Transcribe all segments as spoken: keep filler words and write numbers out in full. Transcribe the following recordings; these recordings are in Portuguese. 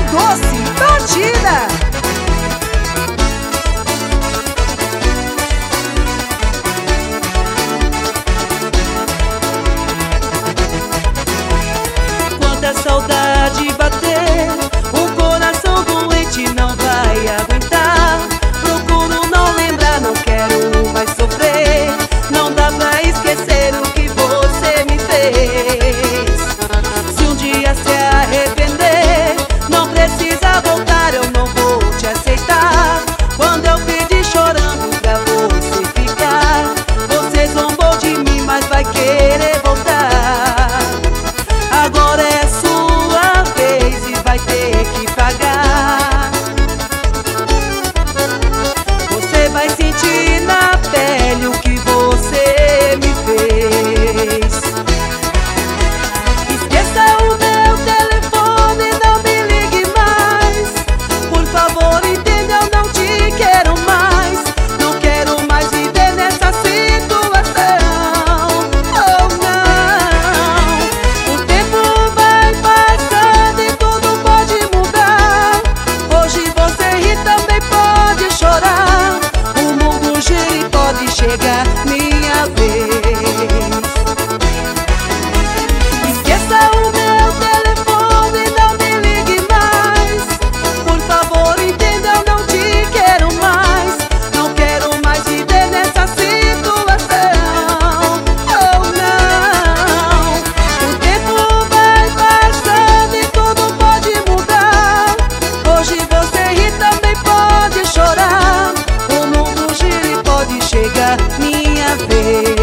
Doce Batida. Quando a saudade bater, o coração doente não vai aguentar. Procuro não lembrar, não quero mais sofrer. Não dá pra esquecer o que você me fez. Se um dia se arrepender, não precisa voltar, eu não vou te aceitar. Quando eu pedi chorando pra você ficar, você zombou de mim, mas vai querer voltar. Agora é sua vez e vai ter que pagar. Você vai sentir na pele o que você me fez. Esqueça o meu telefone, não me ligue mais. Por favor, entenda, eu não te quero mais. Não quero mais viver nessa situação. Oh, não. O tempo vai passando e tudo pode mudar. Hoje você ri, também pode chorar. O mundo gira e pode chegar minha vez. Esqueça o meu telefone, não me ligue mais. Por favor, entenda, eu não te quero mais. Não quero mais viver nessa situação. Oh, não. O tempo vai passando e tudo pode mudar. Hoje você ri, também pode chorar. O mundo gira e pode chegar minha vez.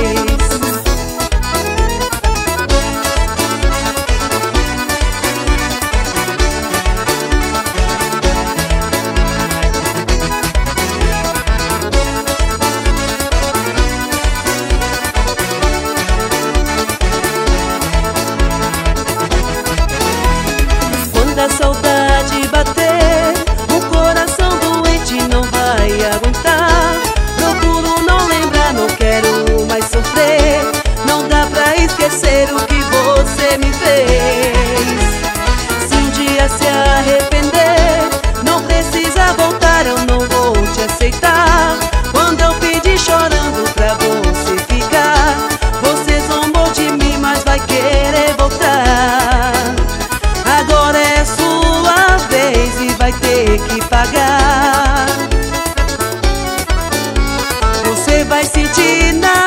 Quando a saudade bater, o coração doente não vai aguentar. Procuro não lembrar, não quero mais sofrer. Não dá pra esquecer o que você me fez. Se um dia se arrepender, não precisa voltar, eu não vou te aceitar. Quando eu pedi chorando pra você ficar, você zombou de mim, mas vai querer voltar. Agora é sua vez e vai ter que pagar. Você vai sentir na